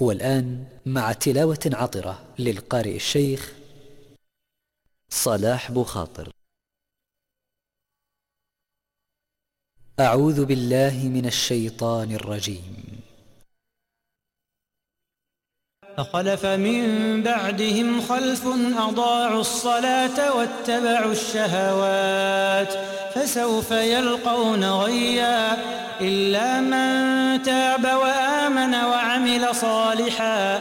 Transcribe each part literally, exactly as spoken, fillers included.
والآن مع تلاوة عطرة للقارئ الشيخ صلاح بخاطر. أعوذ بالله من الشيطان الرجيم. فخلف من بعدهم خلف أضاعوا الصلاة واتبعوا الشهوات فسوف يلقون غيا إلا من تاب وآمن وعمل صالحا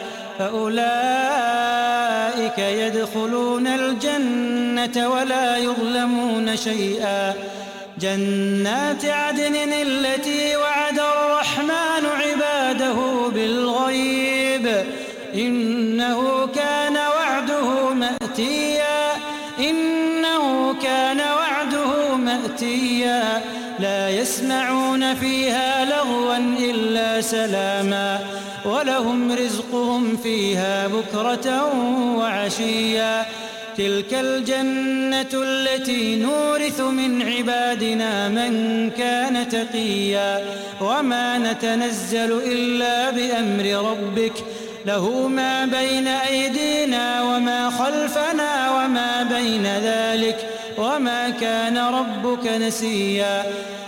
فأولئك يدخلون الجنة ولا يظلمون شيئا. جنات عدن التي وعد الرحمن عباده بالغيب إنه كان وعده مأتيا إنه كان وعده مأتيا. لا يسمعون فيها لغوا إلا سلاما ولهم رزقهم فيها بكرة وعشيا. تلك الجنة التي نورث من عبادنا من كان تقيا. وما نتنزل إلا بأمر ربك له ما بين أيدينا وما خلفنا وما بين ذلك وما كان ربك نسيا.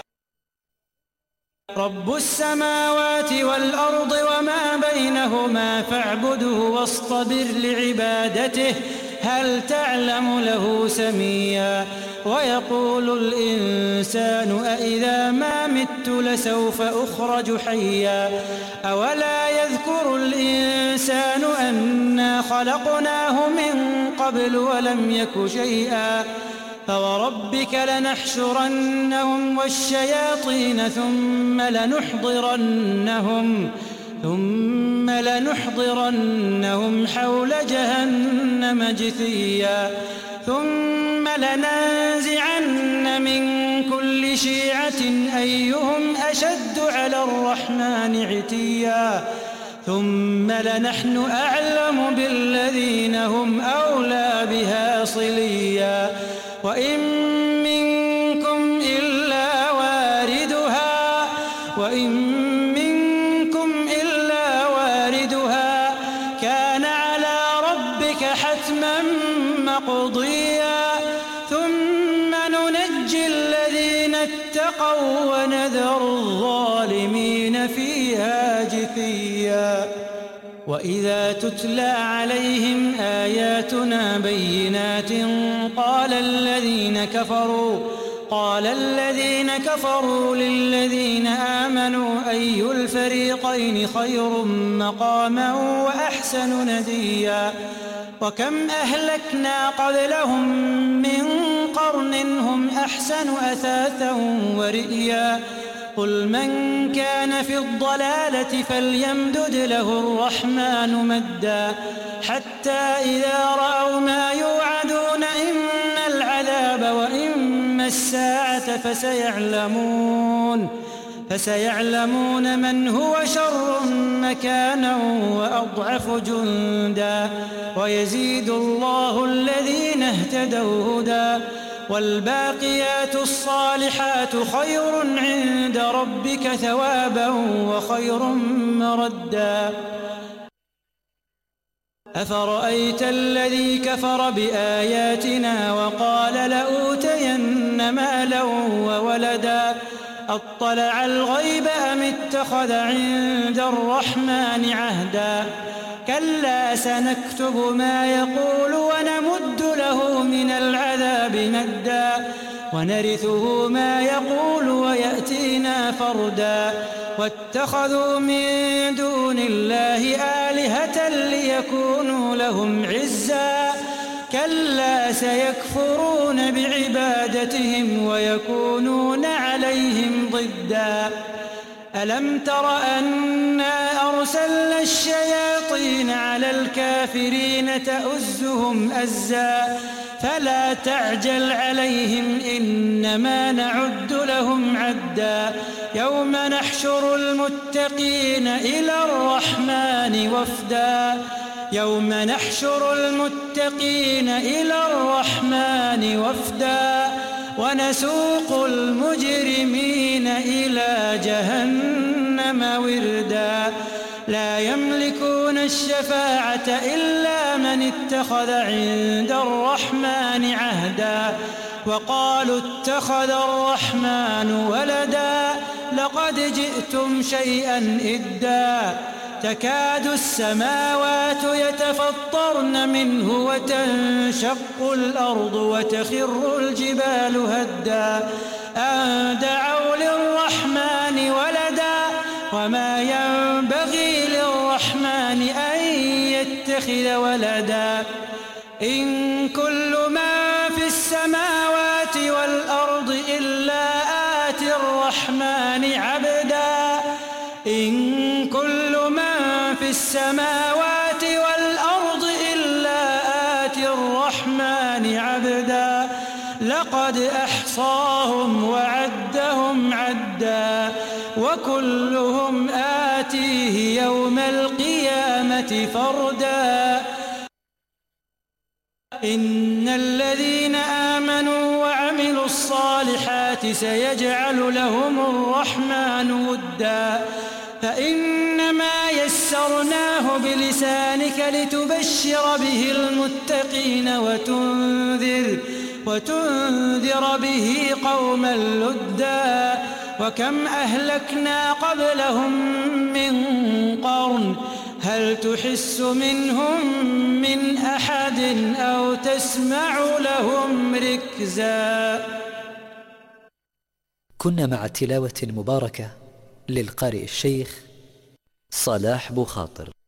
رب السماوات والأرض وما بينهما فاعبده واصطبر لعبادته هل تعلم له سميا. ويقول الإنسان أإذا ما مت لسوف أخرج حيا. أولا يذكر الإنسان أنا خلقناه من قبل ولم يك شيئا. فوربك لنحشرنهم والشياطين ثم لنحضرنهم ثم لنحضرنهم حول جهنم جثيا. ثم لننزعن من كل شيعة أيهم أشد على الرحمن عتيا. ثم لنحن أعلم بالذين هم أولى بها صليا. وإن منكم إلا واردها وإن منكم إلا واردها كان على ربك حتما مقضيا. ثم ننجي الذين اتقوا ونذر الظالمين فيها جثيا. وإذا تتلى عليهم آياتنا بينات قال الذين كفروا قال الذين كفروا للذين آمنوا أي الفريقين خير مقاما وأحسن نديا. وكم أهلكنا قبلهم من قرن هم أحسن أثاثا ورئيا. قل من كان في الضلالة فليمدد له الرحمن مدا حتى إذا رأوا ما يوعدون إما العذاب وإما الساعة فسيعلمون فسيعلمون من هو شر مكانا وأضعف جندا. ويزيد الله الذين اهتدوا هدى والباقيات الصالحات خير عند ربك ثوابا وخير مردا. أفرأيت الذي كفر بآياتنا وقال لأوتين مالا وولدا أطلع الغيب أم اتخذ عند الرحمن عهدا. كلا سنكتب ما يقول ونمد له من العذاب مدا ونرثه ما يقول ويأتينا فردا. واتخذوا من دون الله آلهة ليكونوا لهم عزا. كلا سيكفرون بعبادتهم ويكونون عليهم ضدا. ألم تر أنا أرسلنا الشياطين على الكافرين تؤزهم أزا فلا تعجل عليهم إنما نعد لهم عدا. يوم نحشر المتقين إلى الرحمن وفدا يوم نحشر المتقين إلى الرحمن وفدا ونسوق المجرمين إلى جهنم وردا لا يملكون الشفاعة إلا من اتخذ عند الرحمن عهدا وقالوا اتخذ الرحمن ولدا لقد جئتم شيئا إدا تكاد السماوات يتفطرن منه وتنشق الأرض وتخر الجبال هدا أن دعوا للرحمن ولدا وما ينبغي للرحمن أن يتخذ ولدا إن كل من في السماوات والأرض إلا آتي الرحمن عبدا إن كل من في السماوات والأرض إلا آتي الرحمن عبدا لقد أحصاهم وعدهم عدا وكلهم آتيه يوم القيامة فردا إن الذين آمنوا وعملوا الصالحات سيجعل لهم الرحمن ودا فإنما يسرناه بلسانك لتبشر به المتقين وتنذر وتنذر به قوما لدا وكم أهلكنا قبلهم من قرن هل تحس منهم من أحد أو تسمع لهم ركزا. كنا مع تلاوة مباركة للقارئ الشيخ صلاح بوخاطر.